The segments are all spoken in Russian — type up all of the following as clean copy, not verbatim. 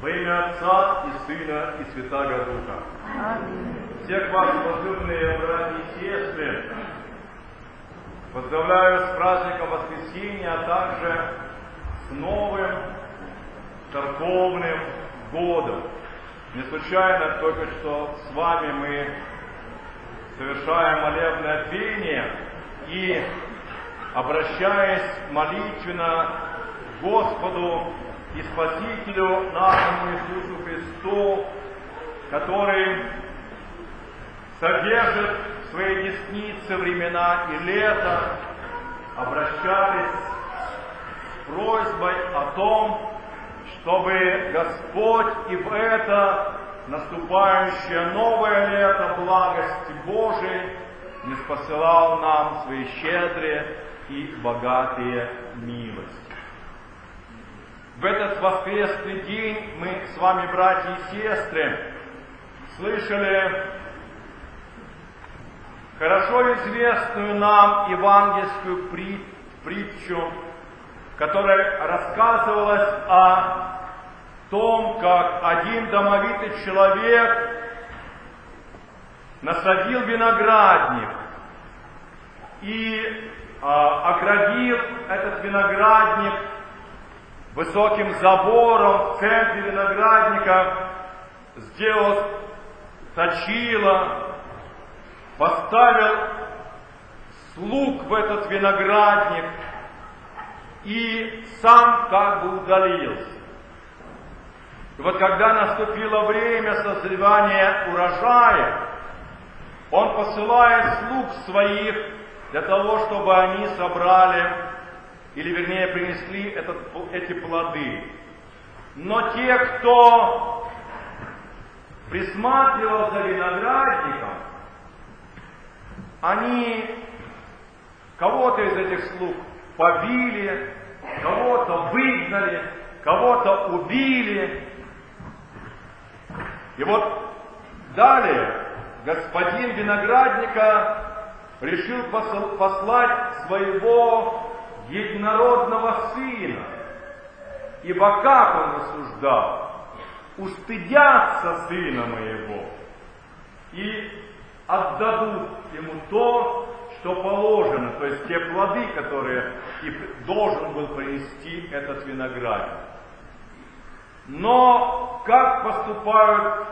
Во имя Отца и Сына и Святаго Духа. Аминь. Всех вас, возлюбленные братья и сестры, поздравляю с праздником Воскресения, а также с новым церковным годом. Не случайно только что с вами мы совершаем молебное пение и, обращаясь молитвенно к Господу и Спасителю нашему Иисусу Христу, который содержит в своей деснице времена и лета, обращались с просьбой о том, чтобы Господь и в это наступающее новое лето благости Божией ниспосылал нам свои щедрые и богатые милости. В этот воскресный день мы с вами, братья и сестры, слышали хорошо известную нам евангельскую притчу, которая рассказывалась о том, как один домовитый человек насадил виноградник и оградил этот виноградник высоким забором. В центре виноградника сделал точило, поставил слуг в этот виноградник и сам как бы удалился. И вот когда наступило время созревания урожая, он посылает слуг своих для того, чтобы они собрали, или вернее принесли эти плоды. Но те, кто присматривал за виноградником, они кого-то из этих слуг побили, кого-то выгнали, кого-то убили. И вот далее господин виноградника решил послать своего единородного сына. Ибо как он рассуждал? Устыдятся сына моего и отдадут ему то, что положено, то есть те плоды, которые и должен был принести этот виноградник. Но как поступают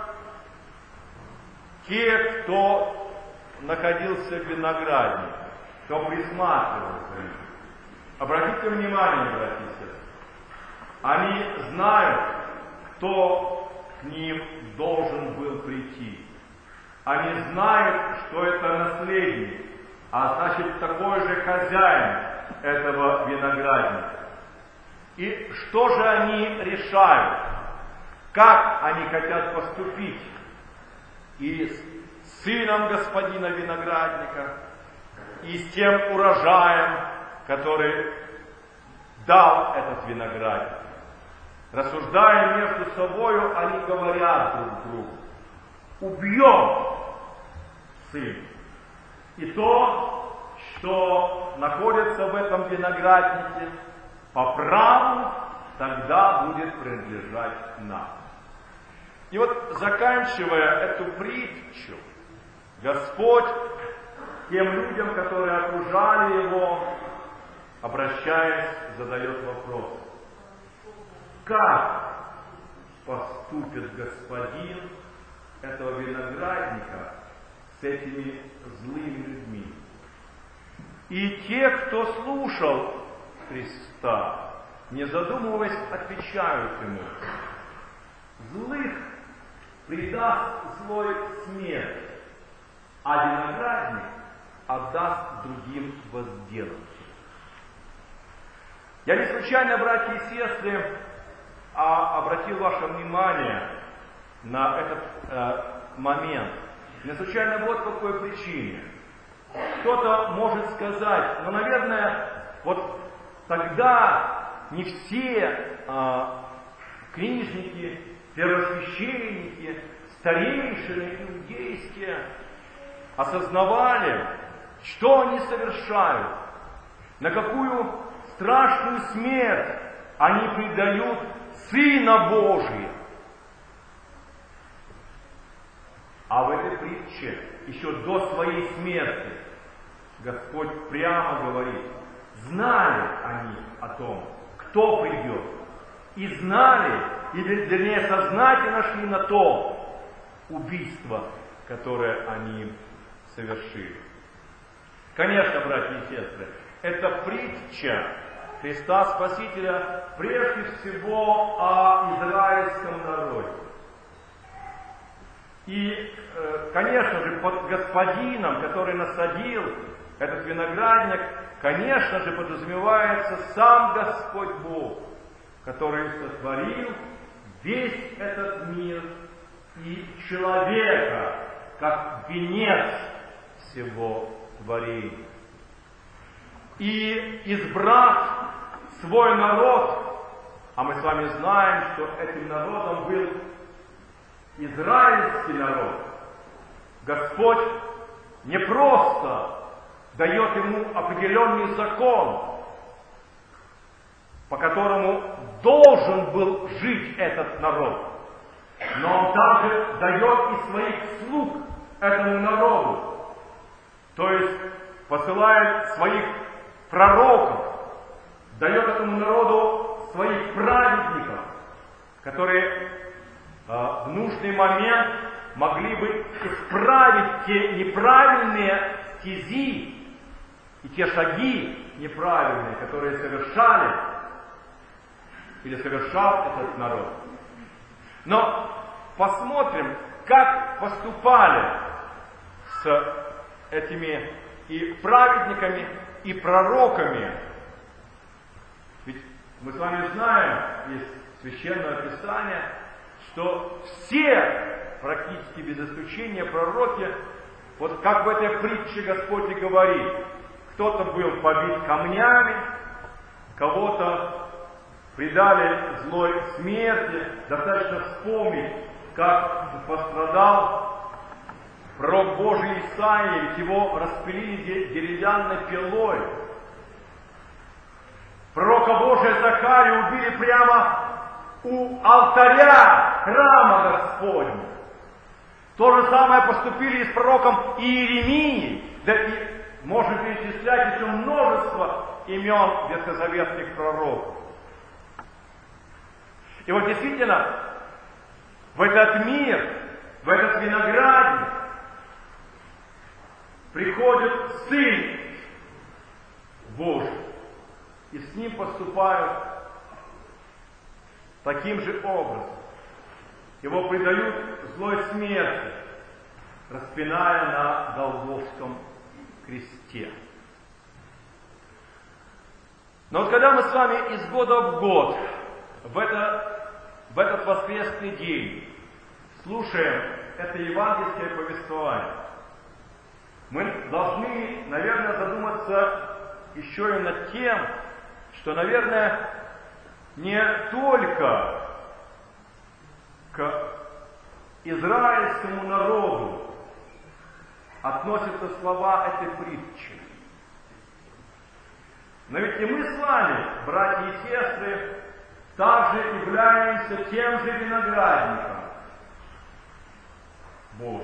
те, кто находился в винограднике, кто присматривал за ним? Обратите внимание, братья и сестры, они знают, кто к ним должен был прийти. Они знают, что это наследник, а значит такой же хозяин этого виноградника. И что же они решают? Как они хотят поступить? И с сыном господина виноградника, и с тем урожаем, который дал этот виноградник. Рассуждая между собою, они говорят друг другу: убьем сына. И то, что находится в этом винограднике, по праву тогда будет принадлежать нам. И вот, заканчивая эту притчу, Господь тем людям, которые окружали его, обращаясь, задает вопрос: как поступит господин этого виноградника с этими злыми людьми? И те, кто слушал Христа, не задумываясь, отвечают ему: злых предаст злой смерть, а виноградник отдаст другим возделанным. Я не случайно, братья и сестры, обратил ваше внимание на этот момент. Не случайно вот по какой причине. Кто-то может сказать: ну, наверное, вот тогда не все книжники, первосвященники, старейшины иудейские осознавали, что они совершают, на какую страшную смерть они предают Сына Божия, притче, еще до своей смерти, Господь прямо говорит, знали они о том, кто придет, и знали, или вернее сознательно шли на то убийство, которое они совершили. Конечно, братья и сестры, это притча Христа Спасителя прежде всего о израильском народе. И, конечно же, под господином, который насадил этот виноградник, конечно же, подразумевается сам Господь Бог, который сотворил весь этот мир и человека, как венец всего творения. И избрав свой народ, а мы с вами знаем, что этим народом был израильский народ, Господь не просто дает ему определенный закон, по которому должен был жить этот народ, но он также дает и своих слуг этому народу, то есть посылает своих пророков, дает этому народу своих праведников, которые в нужный момент могли бы исправить те неправильные стези и те шаги неправильные, которые совершали или совершал этот народ. Но посмотрим, как поступали с этими и праведниками, и пророками. Ведь мы с вами знаем из Священного Писания, что все, практически без исключения, пророки, вот как в этой притче Господь и говорит, кто-то был побит камнями, кого-то предали злой смерти. Достаточно вспомнить, как пострадал пророк Божий Исаия, ведь его распилили деревянной пилой. Пророка Божия Захария убили прямо у алтаря храма Господня. То же самое поступили и с пророком Иеремией. Да и можно перечислять еще множество имен ветхозаветных пророков. И вот действительно, в этот мир, в этот виноградник приходит Сын Божий, и с Ним поступают таким же образом. Его предают злой смерти, распиная на Голгофском кресте. Но вот когда мы с вами из года в год, в этот воскресный день, слушаем это евангельское повествование, мы должны, наверное, задуматься еще и над тем, что, наверное, не только к израильскому народу относятся слова этой притчи. Но ведь и мы с вами, братья и сестры, также являемся тем же виноградником Божьим.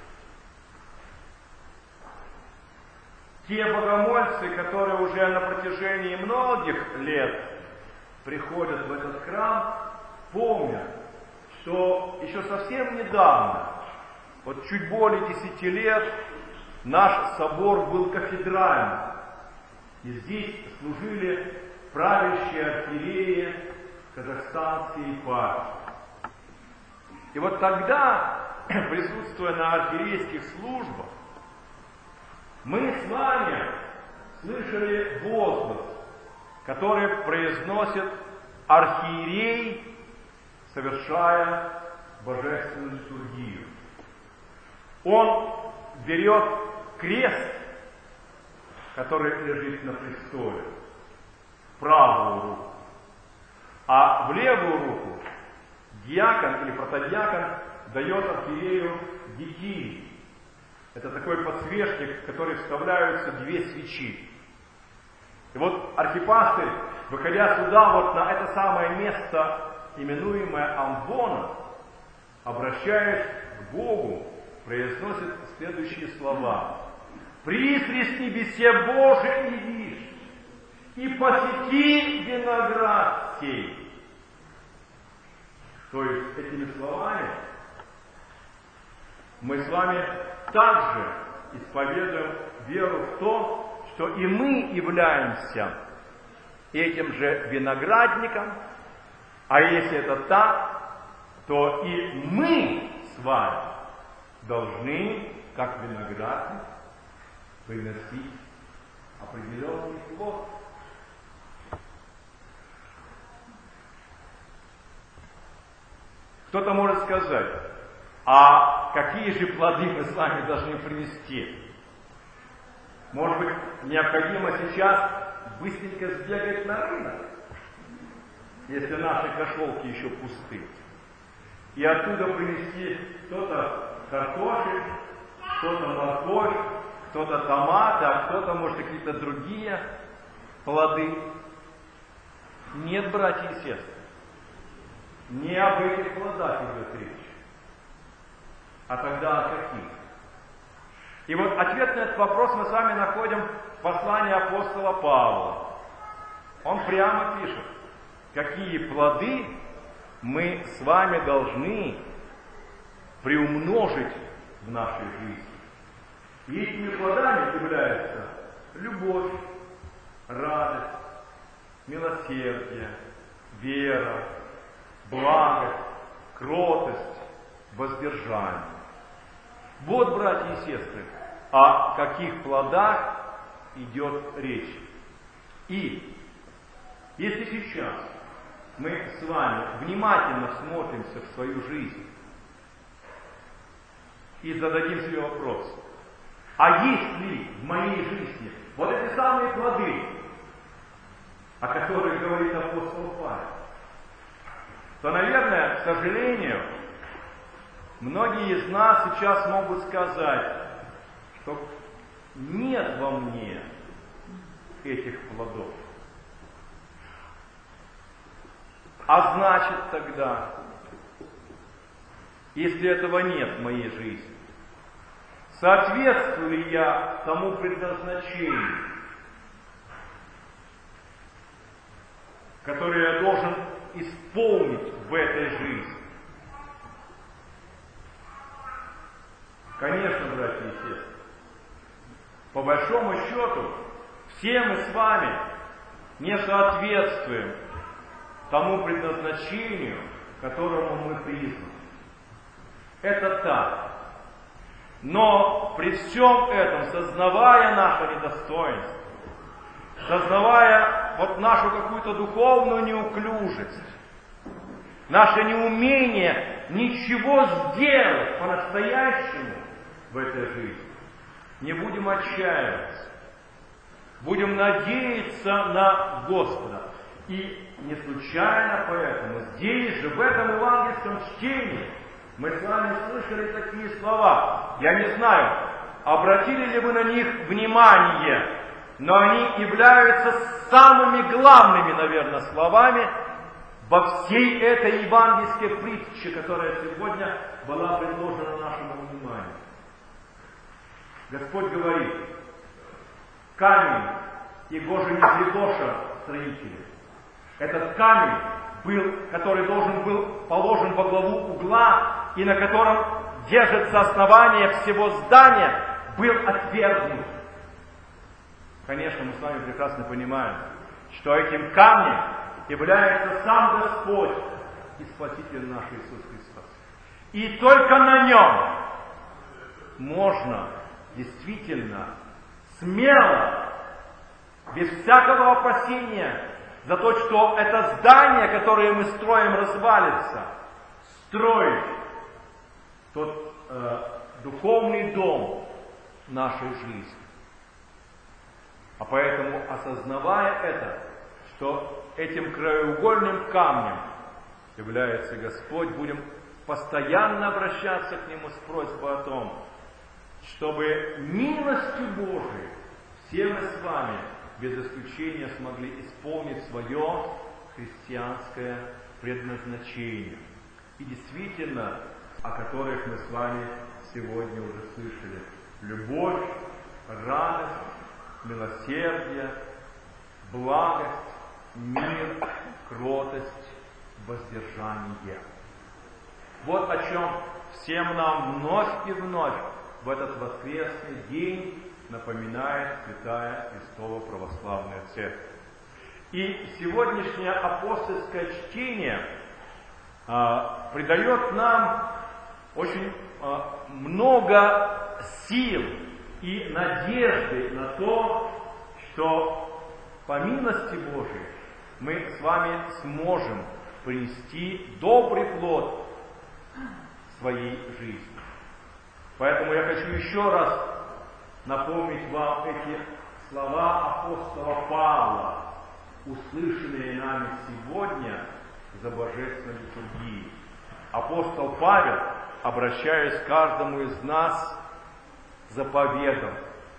Те богомольцы, которые уже на протяжении многих лет приходят в этот храм, помнят, что еще совсем недавно, вот чуть более 10 лет, наш собор был кафедральным. И здесь служили правящие архиереи казахстанской епархии. И вот тогда, присутствуя на архиерейских службах, мы с вами слышали возглас, который произносит архиерей, совершая божественную литургию. Он берет крест, который лежит на престоле, в правую руку, а в левую руку диакон или протодиакон дает архиерею детей. Это такой подсвечник, в который вставляются 2 свечи. И вот архипастырь, выходя сюда, вот на это самое место, именуемое амвоном, обращаясь к Богу, произносит следующие слова. «Присресни бесе Божий и вишь, и посети виноград сей». То есть этими словами мы с вами также исповедуем веру в то, что и мы являемся этим же виноградником, а если это так, то и мы с вами должны, как виноградник, приносить определенный плод. Кто-то может сказать, а какие же плоды мы с вами должны принести? Может быть, необходимо сейчас быстренько сбегать на рынок, если наши кошелки еще пусты, и оттуда принести кто-то картофель, кто-то морковь, кто-то томаты, а кто-то, может, какие-то другие плоды. Нет, братья и сестры, не об этих плодах идет речь, а тогда о каких? И вот ответ на этот вопрос мы с вами находим в послании апостола Павла. Он прямо пишет, какие плоды мы с вами должны приумножить в нашей жизни. И этими плодами являются любовь, радость, милосердие, вера, благость, кротость, воздержание. Вот, братья и сестры, о каких плодах идет речь. И если сейчас мы с вами внимательно смотримся в свою жизнь и зададим себе вопрос, а есть ли в моей жизни вот эти самые плоды, о которых говорит апостол Павел, то, наверное, к сожалению, многие из нас сейчас могут сказать, что нет во мне этих плодов. А значит тогда, если этого нет в моей жизни, соответствую ли я тому предназначению, которое я должен исполнить в этой жизни? Конечно, братья и сестры, по большому счету, все мы с вами не соответствуем тому предназначению, которому мы призваны. Это так. Но при всем этом, сознавая наше недостоинство, сознавая вот нашу какую-то духовную неуклюжесть, наше неумение ничего сделать по-настоящему в этой жизни, не будем отчаиваться, будем надеяться на Господа. И не случайно поэтому здесь же, в этом евангельском чтении, мы с вами слышали такие слова. Я не знаю, обратили ли вы на них внимание, но они являются самыми главными, наверное, словами во всей этой евангельской притче, которая сегодня была предложена нашему вниманию. Господь говорит: камень, его же не предложил строителю. Этот камень который должен был положен во главу угла и на котором держится основание всего здания, был отвергнут. Конечно, мы с вами прекрасно понимаем, что этим камнем является сам Господь и Спаситель наш Иисус Христос. И только на нем можно действительно смело, без всякого опасения за то, что это здание, которое мы строим, развалится, строить тот духовный дом нашей жизни. А поэтому, осознавая это, что этим краеугольным камнем является Господь, будем постоянно обращаться к Нему с просьбой о том, чтобы милостью Божией все мы с вами без исключения смогли исполнить свое христианское предназначение. И действительно о которых мы с вами сегодня уже слышали. Любовь, радость, милосердие, благость, мир, кротость, воздержание. Вот о чем всем нам вновь и вновь в этот воскресный день напоминает Святая Христова Православная Церковь. И сегодняшнее апостольское чтение придает нам очень много сил и надежды на то, что по милости Божией мы с вами сможем принести добрый плод своей жизни. Поэтому я хочу еще раз напомнить вам эти слова апостола Павла, услышанные нами сегодня за Божественной литургией. Апостол Павел, обращаясь к каждому из нас, заповедал: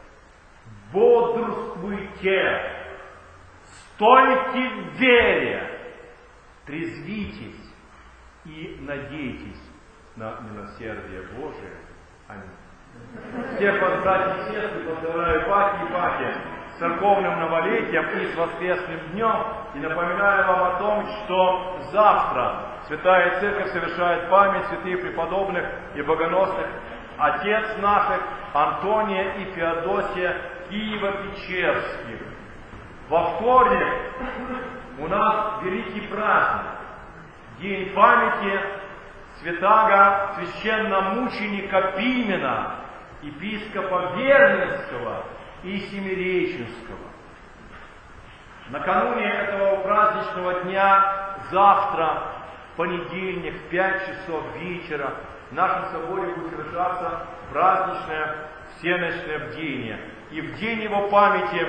бодрствуйте, стойте в вере, трезвитесь и надейтесь на милосердие Божие. Аминь. Всех вас, братья и сестры, поздравляю Паки и Паки с церковным новолетием и с воскресным днем. И напоминаю вам о том, что завтра Святая Церковь совершает память святых преподобных и богоносных отец наших Антония и Феодосия Киево-Печерских. Во вторник у нас великий праздник, день памяти святаго священномученика Пимена, епископа Верненского и Семиреченского. Накануне этого праздничного дня, завтра, понедельник, в 5 часов вечера, в нашем соборе будет совершаться праздничное всеночное бдение. И в день его памяти,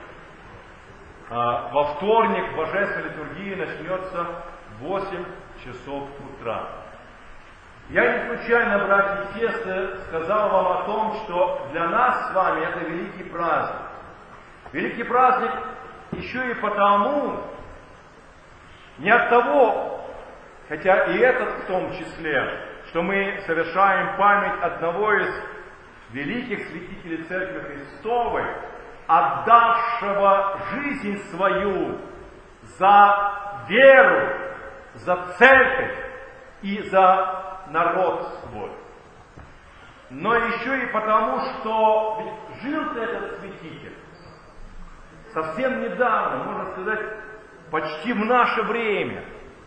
во вторник, Божественная литургия начнется в 8 часов утра. Я не случайно, братья и сестры, сказал вам о том, что для нас с вами это великий праздник. Великий праздник еще и потому, не от того, хотя и этот в том числе, что мы совершаем память одного из великих святителей Церкви Христовой, отдавшего жизнь свою за веру, за церковь и за народ свой. Но еще и потому, что ведь жил-то этот святитель совсем недавно, можно сказать, почти в наше время.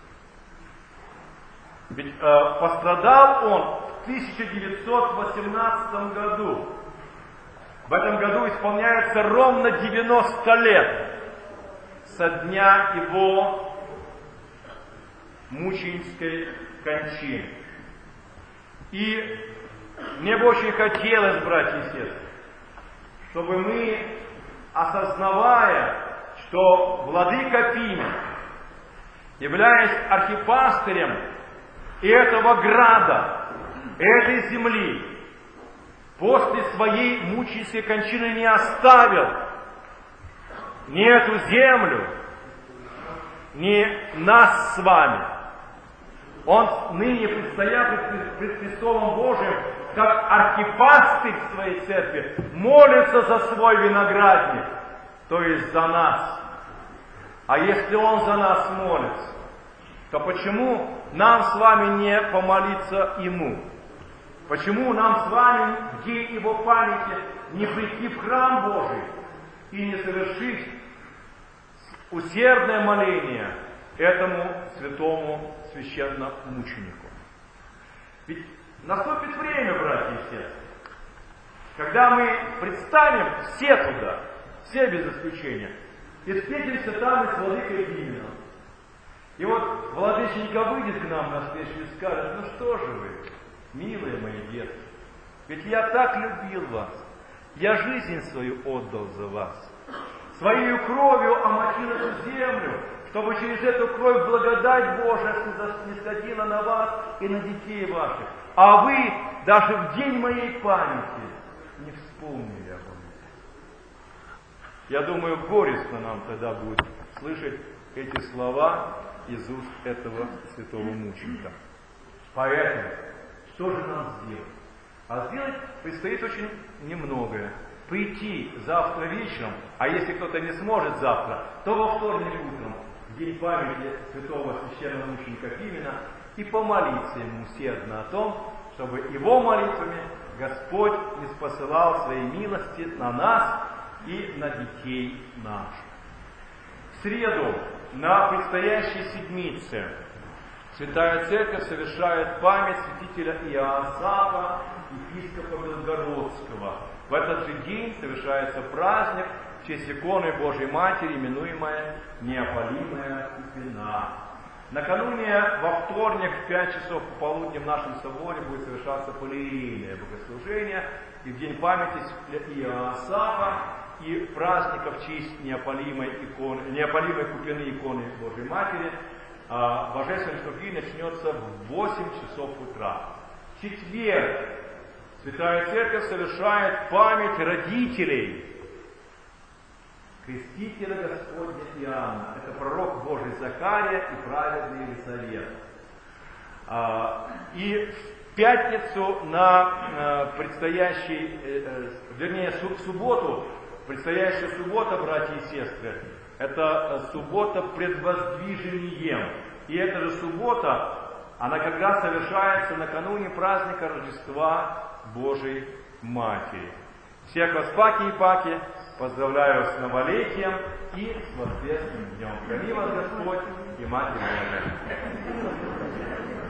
Ведь пострадал он в 1918 году. В этом году исполняется ровно 90 лет со дня его мученической кончины. И мне бы очень хотелось, братья и сестры, чтобы мы, осознавая, что владыка Пимен, являясь архипастырем этого града, этой земли, после своей мученической кончины не оставил ни эту землю, ни нас с вами. Он ныне, предстоя пред престолом Божиим, как архипастырь своей церкви, молится за свой виноградник, то есть за нас. А если он за нас молится, то почему нам с вами не помолиться ему? Почему нам с вами в день его памяти не прийти в храм Божий и не совершить усердное моление этому святому священномученику? Ведь наступит время, братья и сестры, когда мы предстанем все туда, все без исключения, и встретимся там и с владыкой Пименом. И вот владыченька выйдет к нам навстречу и скажет: ну что же вы, милые мои детки, ведь я так любил вас, я жизнь свою отдал за вас, своей кровью омочил эту землю, чтобы через эту кровь благодать Божия снисходила на вас и на детей ваших. А вы даже в день моей памяти не вспомнили обо мне. Я думаю, горестно нам тогда будет слышать эти слова из уст этого святого мученика. Поэтому Что же нам сделать? А сделать предстоит очень немногое. Прийти завтра вечером, а если кто-то не сможет завтра, то во вторник утром, в день памяти святого священного мученика Пимена, и помолиться ему усердно о том, чтобы его молитвами Господь ниспосылал своей милости на нас и на детей наших. В среду, на предстоящей седмице, Святая Церковь совершает память святителя Иоасафа, епископа Белгородского. В этот же день совершается праздник в честь иконы Божьей Матери, именуемая Неопалимая Купина. Накануне, во вторник, в 5 часов пополудни в нашем соборе будет совершаться полиерейное богослужение, и в день памяти святителя Иоасафа и праздника в честь Неопалимой Купины иконы Божьей Матери Божественная литургия начнется в 8 часов утра. В четверг Святая Церковь совершает память родителей крестителя Господня Иоанна. Это пророк Божий Захария и праведный Елисавет. И в пятницу на предстоящий, в субботу, предстоящая суббота, братья и сестры, это суббота пред воздвижением. И эта же суббота, она как раз совершается накануне праздника Рождества Божией Матери. Всех вас, паки и паки, поздравляю с новолетием и с воскресным днем. Храни вас Господь и Матерь Божия.